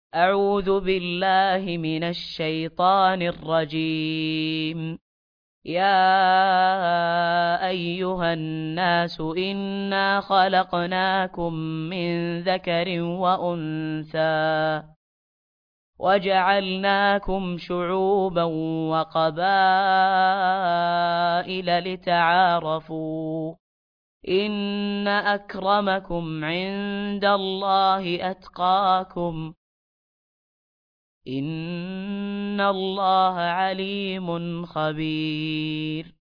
أعوذ بالله من الشيطان الرجيم. يا أيها الناس إنا خلقناكم من ذكر وأنثى وجعلناكم شعوبا وقبائل لتعارفوا إن أكرمكم عند الله أتقاكم إن الله عليم خبير.